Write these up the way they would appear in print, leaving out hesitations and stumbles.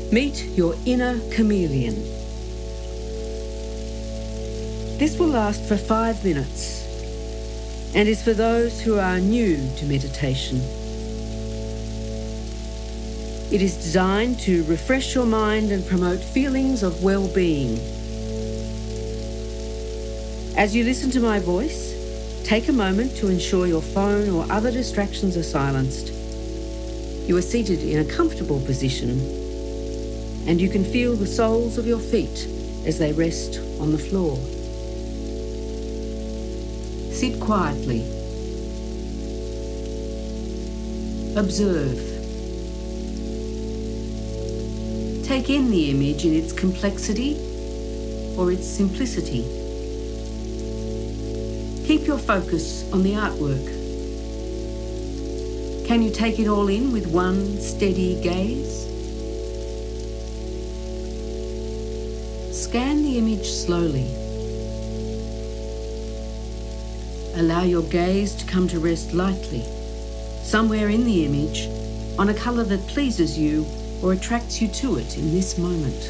Meet your inner chameleon. This will last for 5 minutes and is for those who are new to meditation. It is designed to refresh your mind and promote feelings of well-being. As you listen to my voice, take a moment to ensure your phone or other distractions are silenced. You are seated in a comfortable position, and you can feel the soles of your feet as they rest on the floor. Sit quietly. Observe. Take in the image in its complexity or its simplicity. Keep your focus on the artwork. Can you take it all in with one steady gaze? Scan the image slowly. Allow your gaze to come to rest lightly, somewhere in the image, on a colour that pleases you or attracts you to it in this moment.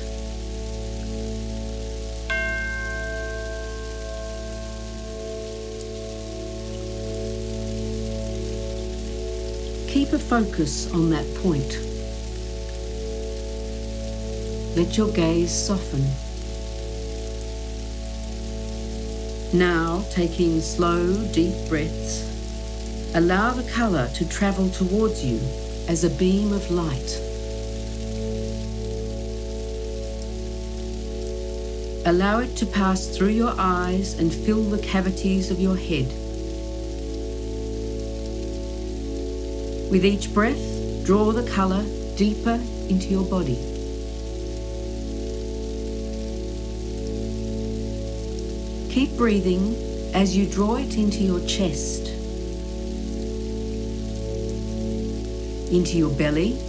Keep a focus on that point. Let your gaze soften. Now, taking slow, deep breaths, allow the colour to travel towards you as a beam of light. Allow it to pass through your eyes and fill the cavities of your head. With each breath, draw the colour deeper into your body. Keep breathing as you draw it into your chest, into your belly.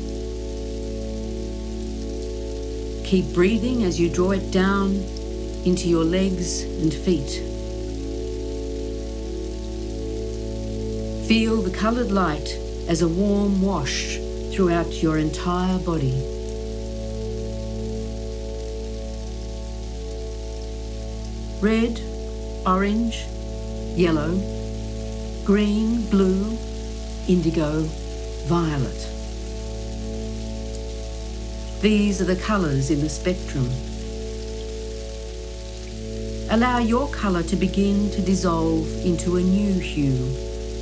Keep breathing as you draw it down into your legs and feet. Feel the coloured light as a warm wash throughout your entire body. Red, orange, yellow, green, blue, indigo, violet. These are the colours in the spectrum. Allow your colour to begin to dissolve into a new hue.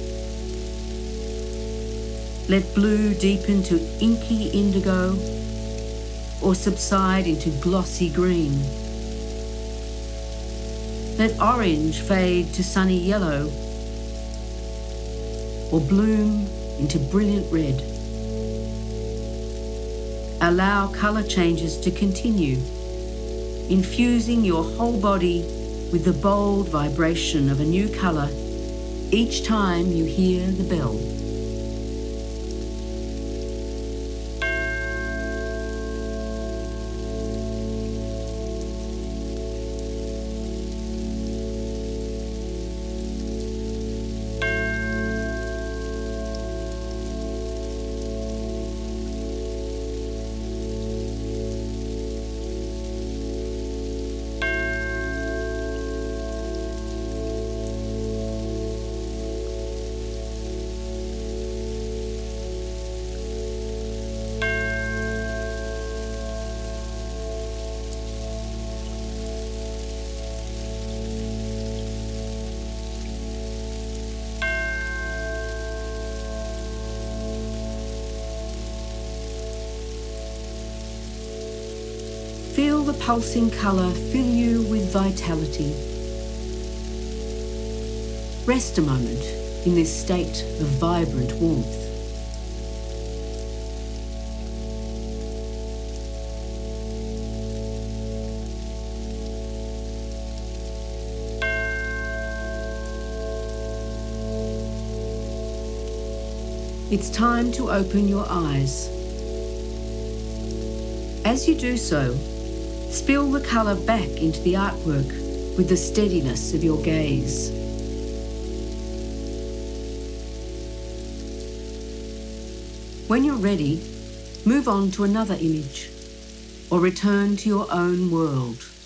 Let blue deepen to inky indigo or subside into glossy green. Let orange fade to sunny yellow or bloom into brilliant red. Allow colour changes to continue, infusing your whole body with the bold vibration of a new colour each time you hear the bell. Feel the pulsing colour fill you with vitality. Rest a moment in this state of vibrant warmth. It's time to open your eyes. As you do so, spill the colour back into the artwork with the steadiness of your gaze. When you're ready, move on to another image. or return to your own world.